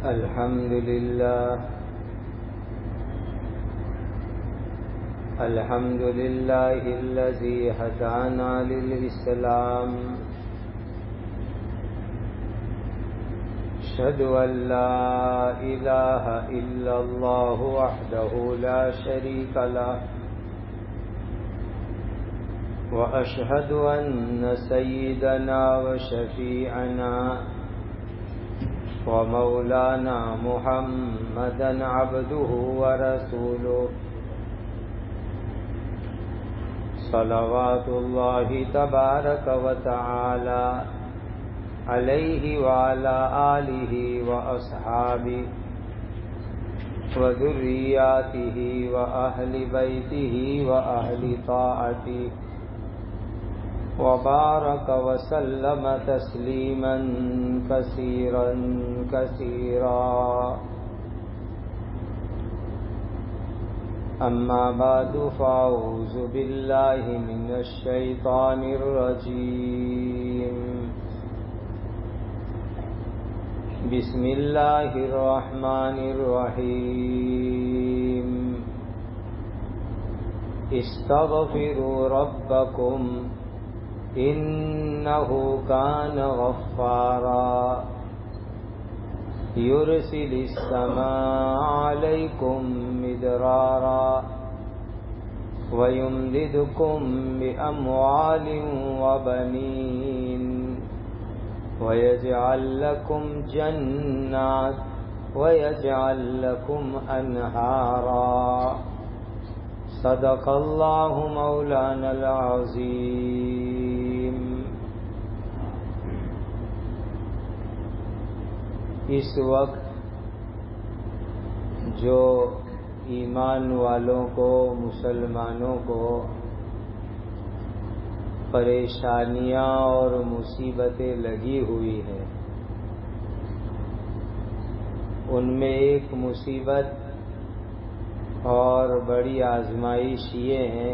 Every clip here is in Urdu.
الحمد لله الذي هدانا للإسلام أشهد أن لا إله إلا الله وحده لا شريك له وأشهد أن سيدنا وشفيعنا ومولانا محمدا عبده ورسوله صلوات الله تبارك وتعالى عليه وعلى آله وأصحابه وذرياته وأهل بيته وأهل طاعته وبارك وسلم تسليما كثيرا كثيرا. أما بعد فأعوذ بالله من الشيطان الرجيم. بسم الله الرحمن الرحيم. استغفروا ربكم إنه كان غفارا يرسل السماء عليكم مدرارا ويمددكم بأموال وبنين ويجعل لكم جنات ويجعل لكم أنهارا. صدق الله مولانا العظيم. اس وقت جو ایمان والوں کو، مسلمانوں کو پریشانیاں اور مصیبتیں لگی ہوئی ہیں، ان میں ایک مصیبت اور بڑی آزمائش یہ ہے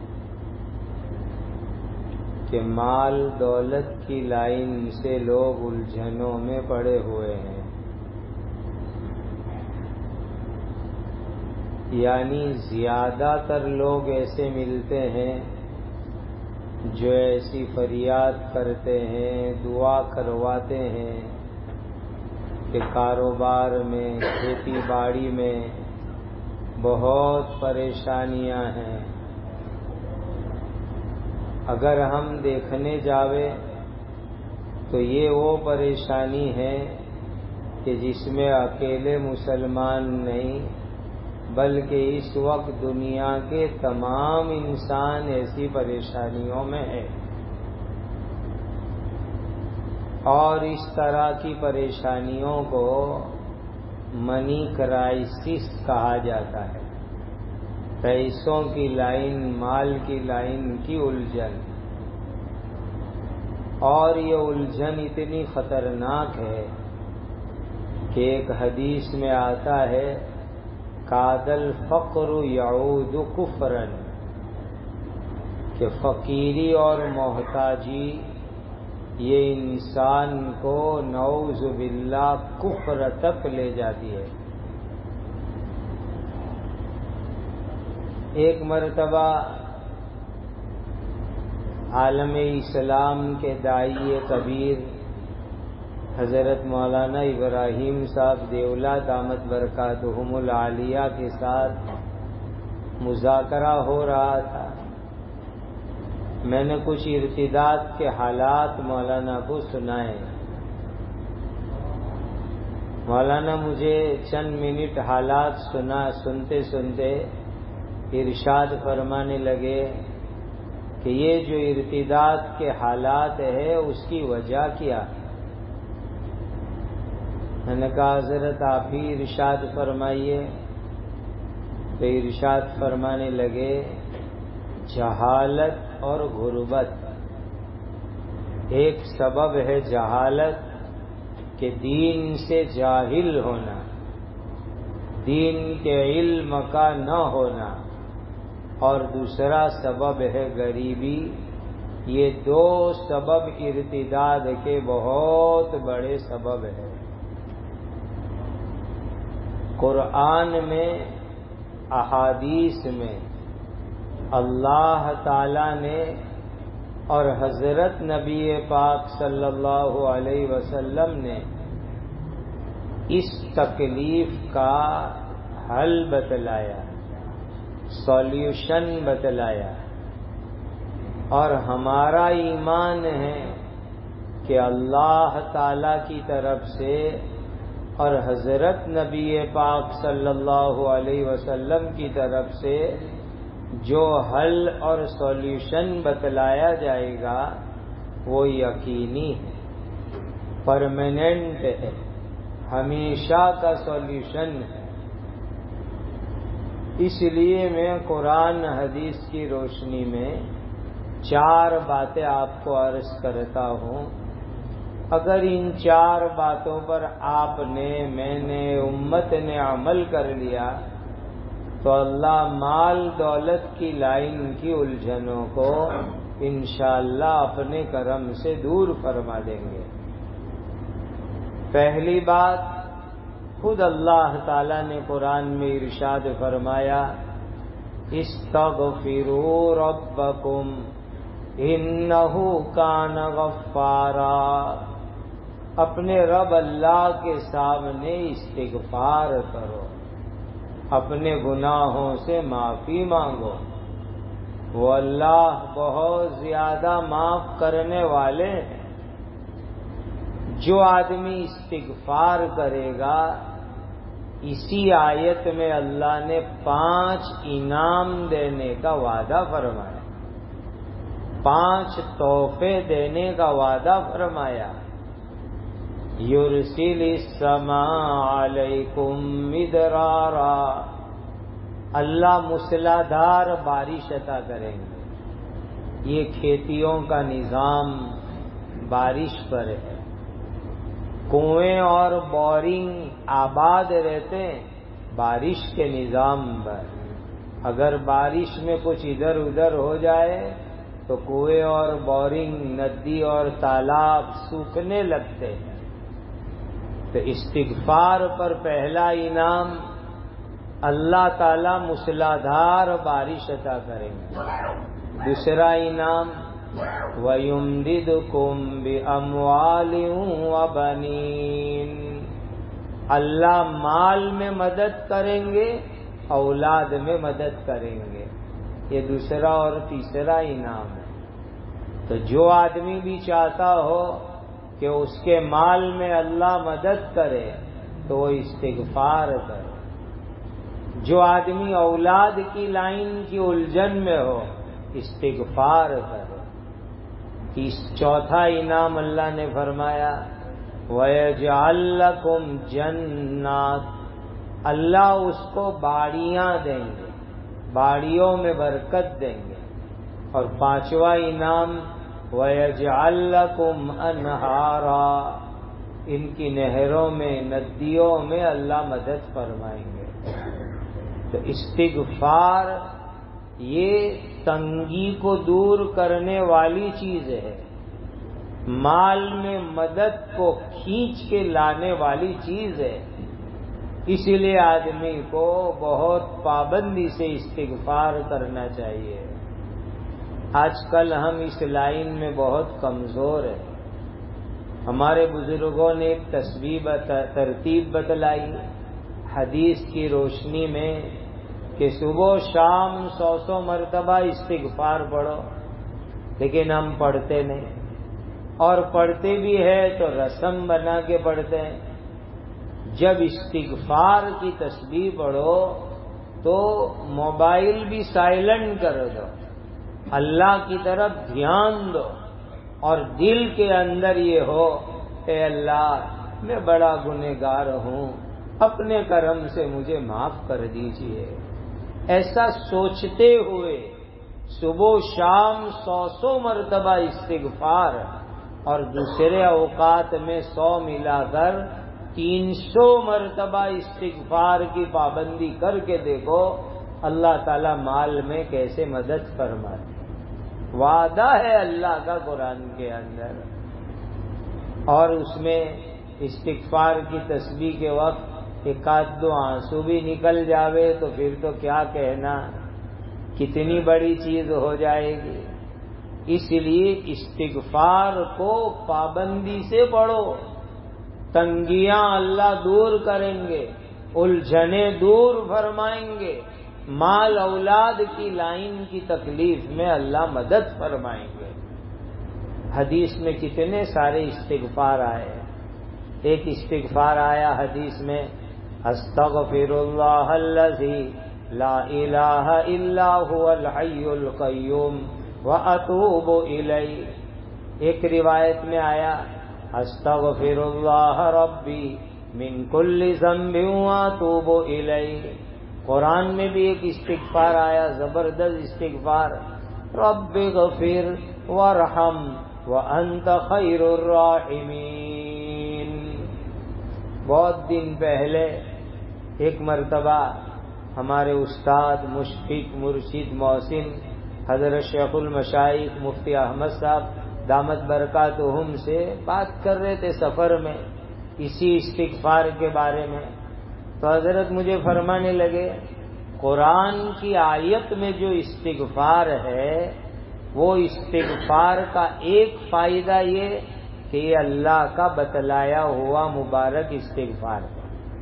کہ مال دولت کی لائن سے لوگ الجھنوں میں پڑے ہوئے ہیں. یعنی زیادہ تر لوگ ایسے ملتے ہیں جو ایسی فریاد کرتے ہیں، دعا کرواتے ہیں کہ کاروبار میں، کھیتی باڑی میں بہت پریشانیاں ہیں. اگر ہم دیکھنے جاوے تو یہ وہ پریشانی ہے کہ جس میں اکیلے مسلمان نہیں بلکہ اس وقت دنیا کے تمام انسان ایسی پریشانیوں میں ہیں. اور اس طرح کی پریشانیوں کو منی کرائسس کہا جاتا ہے. پیسوں کی لائن، مال کی لائن کی الجھن. اور یہ الجھن اتنی خطرناک ہے کہ ایک حدیث میں آتا ہے کاد الفقر یعود کفرا، کہ فقیری اور محتاجی یہ انسان کو نعوذ باللہ کفر تک لے جاتی ہے. ایک مرتبہ عالم اسلام کے داعی کبیر حضرت مولانا ابراہیم صاحب دیولہ دامت برکاتہم العالیہ کے ساتھ مذاکرہ ہو رہا تھا. میں نے کچھ ارتداد کے حالات مولانا کو سنائے. مولانا مجھے چند منٹ حالات سنتے سنتے ارشاد فرمانے لگے کہ یہ جو ارتداد کے حالات ہے اس کی وجہ کیا ہے؟ میں نے کہا حضرت آپ ہی ارشاد فرمائیے. تو ارشاد فرمانے لگے جہالت اور غربت. ایک سبب ہے جہالت کہ دین سے جاہل ہونا، دین کے علم کا نہ ہونا، اور دوسرا سبب ہے غریبی. یہ دو سبب ارتداد کے بہت بڑے سبب ہیں. قرآن میں، احادیث میں اللہ تعالی نے اور حضرت نبی پاک صلی اللہ علیہ وسلم نے اس تکلیف کا حل بتلایا، سولوشن بتلایا، اور ہمارا ایمان ہے کہ اللہ تعالی کی طرف سے اور حضرت نبی پاک صلی اللہ علیہ وسلم کی طرف سے جو حل اور سولوشن بتلایا جائے گا وہ یقینی ہے، پرماننٹ ہے، ہمیشہ کا سولوشن ہے۔ اس لیے میں قرآن حدیث کی روشنی میں 4 باتیں آپ کو عرض کرتا ہوں۔ اگر ان 4 باتوں پر آپ نے، میں نے، امت نے عمل کر لیا تو اللہ مال دولت کی لائن کی الجھنوں کو انشاءاللہ اپنے کرم سے دور فرما دیں گے۔ پہلی بات، خود اللہ تعالی نے قرآن میں ارشاد فرمایا، استغفروا ربکم انہ کان غفارا، اپنے رب اللہ کے سامنے استغفار کرو، اپنے گناہوں سے معافی مانگو، وہ اللہ بہت زیادہ معاف کرنے والے ہیں۔ جو آدمی استغفار کرے گا، اسی آیت میں اللہ نے 5 انعام دینے کا وعدہ فرمایا، 5 تحفے دینے کا وعدہ فرمایا۔ یرسل السماء علیکم مدرارا، اللہ موسلادھار بارش عطا کریں گے۔ یہ کھیتیوں کا نظام بارش پر ہے، کنویں اور بورنگ آباد رہتے ہیں بارش کے نظام پر۔ اگر بارش میں کچھ ادھر ادھر ہو جائے تو کنویں اور بورنگ، ندی اور تالاب سوکھنے لگتے ہیں۔ تو استغفار پر پہلا انعام، اللہ تعالی موسلادھار بارش عطا کریں گے۔ دوسرا انعام، وَيُمْدِدْكُمْ بِأَمْوَالٍ وَبَنِينَ، اللہ مال میں مدد کریں گے، اولاد میں مدد کریں گے۔ یہ دوسرا اور تیسرا انعام ہے۔ تو جو آدمی بھی چاہتا ہو کہ اس کے مال میں اللہ مدد کرے تو وہ استغفار کرے۔ جو آدمی اولاد کی لائن کی الجھن میں ہو، استغفار کرے۔ چوتھا انعام اللہ نے فرمایا، وَيَجْعَلْ لَكُمْ جَنَّاتٍ، اللہ اس کو باڑیاں دیں گے، باڑیوں میں برکت دیں گے۔ اور 5واں انعام، وَيَجْعَلْ لَكُمْ أَنْهَارًا، ان کی نہروں میں، ندیوں میں اللہ مدد فرمائیں گے۔ تو استغفار یہ تنگی کو دور کرنے والی چیز ہے، مال میں مدد کو کھینچ کے لانے والی چیز ہے۔ اسی لیے آدمی کو بہت پابندی سے استغفار کرنا چاہیے۔ آج کل ہم اس لائن میں بہت کمزور ہیں۔ ہمارے بزرگوں نے ایک ترتیب بتلائی حدیث کی روشنی میں کہ صبح و شام 100 مرتبہ استغفار پڑھو، لیکن ہم پڑھتے نہیں، اور پڑھتے بھی ہے تو رسم بنا کے پڑھتے ہیں۔ جب استغفار کی تسبیح پڑھو تو موبائل بھی سائلنٹ کر دو، اللہ کی طرف دھیان دو، اور دل کے اندر یہ ہو، اے اللہ میں بڑا گنہگار ہوں، اپنے کرم سے مجھے معاف کر دیجئے۔ ایسا سوچتے ہوئے صبح و شام 100 مرتبہ استغفار، اور دوسرے اوقات میں 100 ملا کر 300 مرتبہ استغفار کی پابندی کر کے دیکھو اللہ تعالی مال میں کیسے مدد فرمائے۔ وعدہ ہے اللہ کا قرآن کے اندر۔ اور اس میں استغفار کی تسبیح کے وقت ایک آدھ دو آنسو بھی نکل جاوے تو پھر تو کیا کہنا، کتنی بڑی چیز ہو جائے گی۔ اس لیے استغفار کو پابندی سے پڑھو، تنگیاں اللہ دور کریں گے، الجھنیں دور فرمائیں گے، مال اولاد کی لائن کی تکلیف میں اللہ مدد فرمائیں گے۔ حدیث میں کتنے سارے استغفار آئے، ایک استغفار آیا حدیث میں، استغفر اللہ الذی لا الہ الا هو الحی القیوم واتوب الیہ۔ ایک روایت میں آیا استغفر اللہ ربی من کل ذنب واتوب الیہ۔ قرآن میں بھی ایک استغفار آیا، زبردست استغفار، رب اغفر وارحم وانت خیر الراحمین۔ بہت دن پہلے ایک مرتبہ ہمارے استاد مشفق مرشد محسن حضرت شیخ المشائخ مفتی احمد صاحب دامت برکاتہم سے بات کر رہے تھے سفر میں اسی استغفار کے بارے میں، تو حضرت مجھے فرمانے لگے قرآن کی آیت میں جو استغفار ہے وہ استغفار کا ایک فائدہ یہ کہ یہ اللہ کا بتلایا ہوا مبارک استغفار ہے،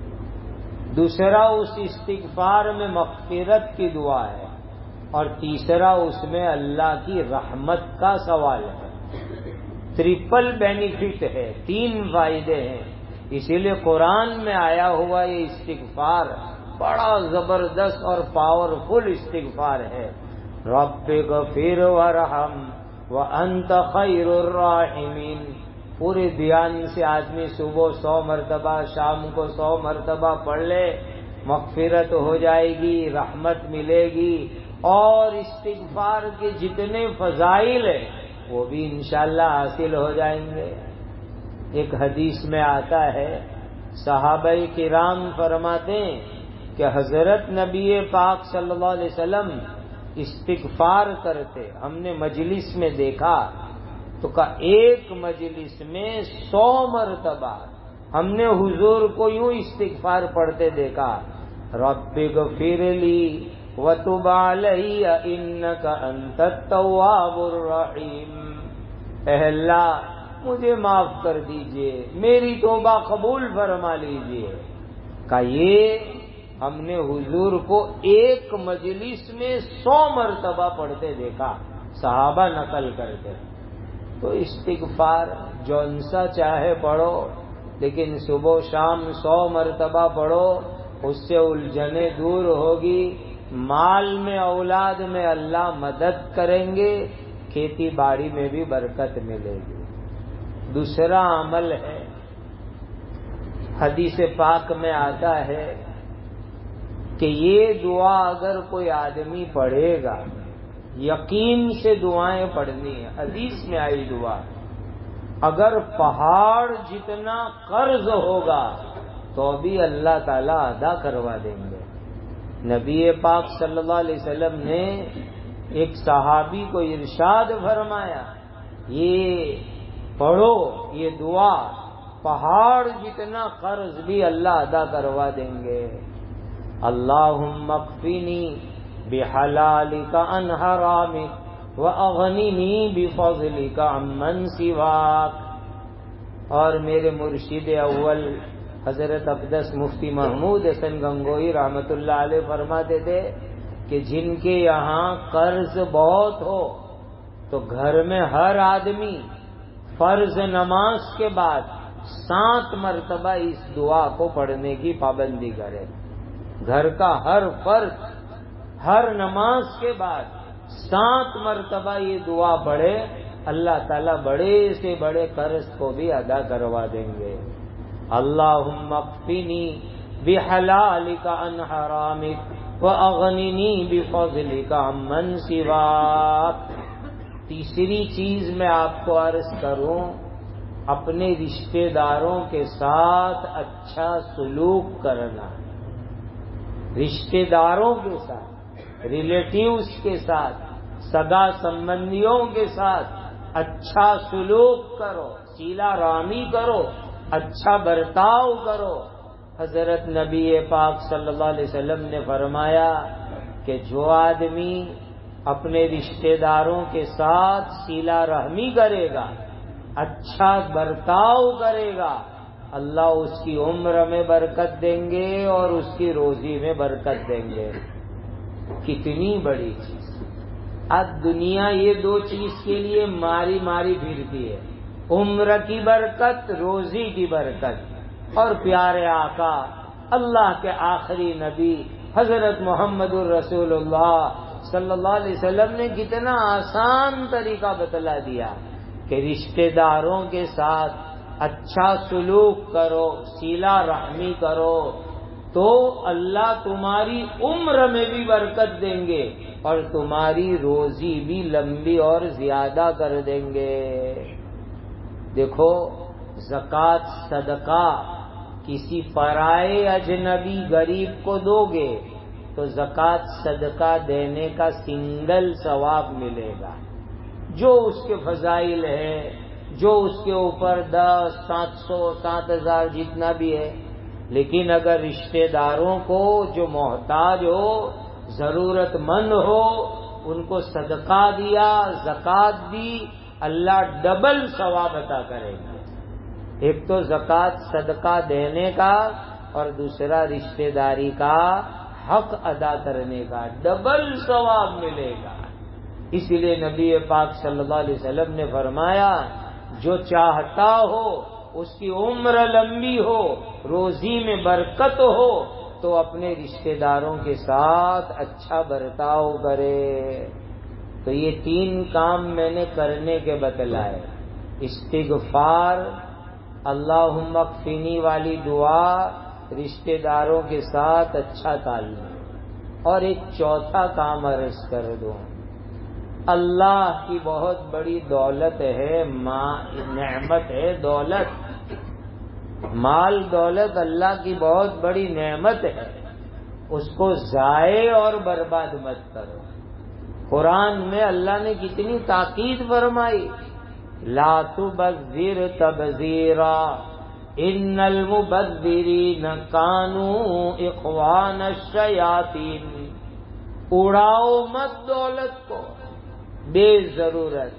دوسرا اس استغفار میں مغفرت کی دعا ہے، اور تیسرا اس میں اللہ کی رحمت کا سوال ہے۔ ٹرپل بینیفٹ ہے، تین فائدے ہیں، اسی لیے قرآن میں آیا ہوا یہ استغفار بڑا زبردست اور پاورفل استغفار ہے، رب اغفر وارحم وانت خیر الراحمین۔ پورے دھیان سے آدمی صبح 100 مرتبہ، شام کو 100 مرتبہ پڑھ لے، مغفرت ہو جائے گی، رحمت ملے گی، اور استغفار کے جتنے فضائل ہیں وہ بھی انشاءاللہ حاصل ہو جائیں گے۔ ایک حدیث میں آتا ہے صحابہ کرام فرماتے ہیں کہ حضرت نبی پاک صلی اللہ علیہ وسلم استغفار کرتے، ہم نے مجلس میں دیکھا تو کہا ایک مجلس میں 100 مرتبہ ہم نے حضور کو یوں استغفار پڑھتے دیکھا، رب اغفر لی وتب علی انک انت التواب الرحیم، اے اللہ مجھے معاف کر دیجئے، میری توبہ قبول فرما لیجئے۔ کہ یہ ہم نے حضور کو ایک مجلس میں 100 مرتبہ پڑھتے دیکھا، صحابہ نقل کرتے۔ تو استغفار جون سا چاہے پڑھو، لیکن صبح شام 100 مرتبہ پڑھو، اس سے الجھنیں دور ہوگی، مال میں اولاد میں اللہ مدد کریں گے، کھیتی باڑی میں بھی برکت ملے گی۔ دوسرا عمل ہے، حدیث پاک میں آتا ہے کہ یہ دعا اگر کوئی آدمی پڑھے گا، یقین سے دعائیں پڑھنی ہے، حدیث میں آئی دعا، اگر پہاڑ جتنا قرض ہوگا تو بھی اللہ تعالیٰ ادا کروا دیں گے۔ نبی پاک صلی اللہ علیہ وسلم نے ایک صحابی کو ارشاد فرمایا، یہ پڑھو یہ دعا، پہاڑ جتنا قرض بھی اللہ ادا کروا دیں گے۔ اللہم اکفنی بحلالک عن حرامک واغننی بفضلک عمن سواک۔ اور میرے مرشد اول حضرت اقدس مفتی محمود حسن گنگوئی رحمت اللہ علیہ فرماتے تھے کہ جن کے یہاں قرض بہت ہو تو گھر میں ہر آدمی فرض نماز کے بعد 7 مرتبہ اس دعا کو پڑھنے کی پابندی کرے۔ گھر کا ہر فرد ہر نماز کے بعد 7 مرتبہ یہ دعا پڑھے، اللہ تعالیٰ بڑے سے بڑے قرض کو بھی ادا کروا دیں گے۔ اللہم اکفنی بحلالک عن حرامک واغننی بفضلک عمن سواک۔ تیسری چیز میں آپ کو عرض کروں، اپنے رشتہ داروں کے ساتھ اچھا سلوک کرنا، رشتہ داروں کے ساتھ، ریلیٹیوز کے ساتھ، سگا سمبندیوں کے ساتھ اچھا سلوک کرو، صلہ رحمی کرو، اچھا برتاؤ کرو، حضرت نبی پاک صلی اللہ علیہ وسلم نے فرمایا کہ جو آدمی اپنے رشتہ داروں کے ساتھ صلہ رحمی کرے گا، اچھا برتاؤ کرے گا، اللہ اس کی عمر میں برکت دیں گے اور اس کی روزی میں برکت دیں گے۔ کتنی بڑی چیز! آج دنیا یہ دو چیز کے لیے ماری ماری پھرتی ہے، عمر کی برکت، روزی کی برکت۔ اور پیارے آقا اللہ کے آخری نبی حضرت محمد الرسول اللہ صلی اللہ علیہ وسلم نے کتنا آسان طریقہ بتلا دیا کہ رشتہ داروں کے ساتھ اچھا سلوک کرو، صلہ رحمی کرو، تو اللہ تمہاری عمر میں بھی برکت دیں گے اور تمہاری روزی بھی لمبی اور زیادہ کر دیں گے۔ دیکھو، زکوٰۃ صدقہ کسی پرائے اجنبی غریب کو دو گے تو زکوٰۃ صدقہ دینے کا سنگل ثواب ملے گا، جو اس کے فضائل ہے، جو اس کے اوپر 10، 700، 7000 جتنا بھی ہے۔ لیکن اگر رشتہ داروں کو جو محتاج ہو، ضرورت مند ہو، ان کو صدقہ دیا، زکوٰۃ دی، اللہ ڈبل ثواب عطا کرے گا۔ ایک تو زکوٰۃ صدقہ دینے کا اور دوسرا رشتہ داری کا حق ادا کرنے کا، ڈبل ثواب ملے گا۔ اس لیے نبی پاک صلی اللہ علیہ وسلم نے فرمایا جو چاہتا ہو اس کی عمر لمبی ہو، روزی میں برکت ہو، تو اپنے رشتہ داروں کے ساتھ اچھا برتاؤ کرے۔ تو یہ 3 کام میں نے کرنے کے بتلائے: استغفار، اللہم اکفنی والی دعا، رشتہ داروں کے ساتھ اچھا تعلق، اور ایک چوتھا کام عرض کر دوں۔ اللہ کی بہت بڑی دولت ہے، نعمت ہے، دولت، مال دولت اللہ کی بہت بڑی نعمت ہے، اس کو ضائع اور برباد مت کرو۔ قرآن میں اللہ نے کتنی تاکید فرمائی، لا تبذر تبذیرا ان المبذرین کانوا اخوان الشیاطین۔ اڑاؤ مت دولت کو بے ضرورت،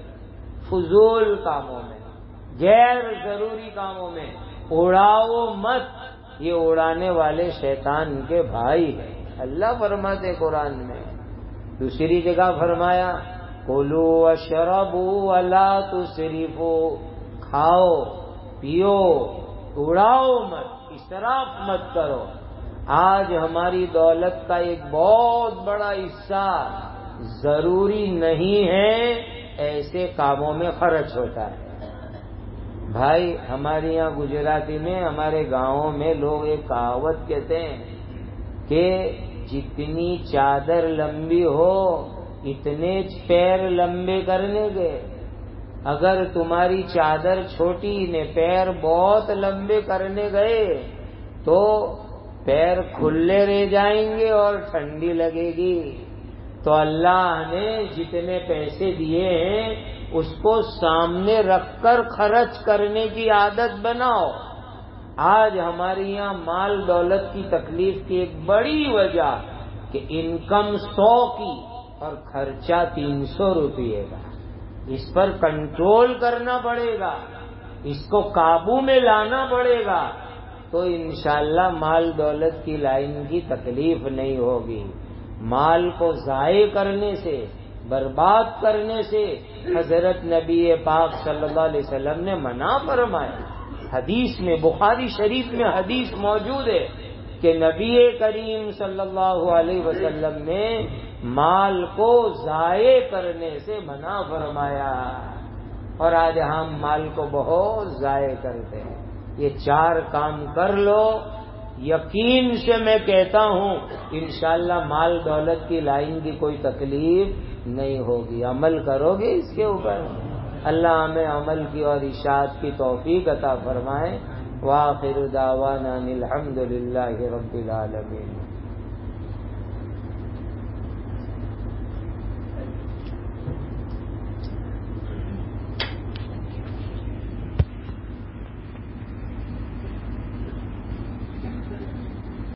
فضول کاموں میں، غیر ضروری کاموں میں اڑاؤ مت، یہ اڑانے والے شیطان کے بھائی ہیں، اللہ فرماتے قرآن میں۔ دوسری جگہ فرمایا کلوا واشربوا ولا تسرفوا، کھاؤ پیو، اڑاؤ مت، اسراف مت کرو۔ آج ہماری دولت کا ایک بہت بڑا حصہ ضروری نہیں ہے ایسے کاموں میں خرچ ہوتا ہے۔ بھائی ہمارے یہاں گجراتی میں، ہمارے گاؤں میں لوگ ایک کہاوت کہتے ہیں کہ جتنی چادر لمبی ہو اتنے پیر لمبے کرنے کے۔ اگر تمہاری چادر چھوٹی نے پیر بہت لمبے کرنے گئے تو پیر کھلے رہ جائیں گے اور ٹھنڈی لگے گی۔ تو اللہ نے جتنے پیسے دیے ہیں اس کو سامنے رکھ کر خرچ کرنے کی عادت بناؤ۔ آج ہمارے یہاں مال دولت کی تکلیف کی ایک بڑی وجہ کہ انکم 100 کی اور خرچہ 300 روپئے کا، اس پر کنٹرول کرنا پڑے گا، اس کو قابو میں لانا پڑے گا، تو انشاءاللہ مال دولت کی لائن کی تکلیف نہیں ہوگی۔ مال کو ضائع کرنے سے، برباد کرنے سے حضرت نبی پاک صلی اللہ علیہ وسلم نے منع فرمایا۔ حدیث میں، بخاری شریف میں حدیث موجود ہے کہ نبی کریم صلی اللہ علیہ وسلم نے مال کو ضائع کرنے سے منع فرمایا، اور آج ہم مال کو بہت ضائع کرتے ہیں۔ یہ 4 کام کر لو، یقین سے میں کہتا ہوں انشاءاللہ مال دولت کی لائن کی کوئی تکلیف نہیں ہوگی۔ عمل کرو گے اس کے اوپر، اللہ ہمیں عمل کی اور اشاعت کی توفیق عطا فرمائے۔ وآخر دعوانا الحمد للہ رب العالمین۔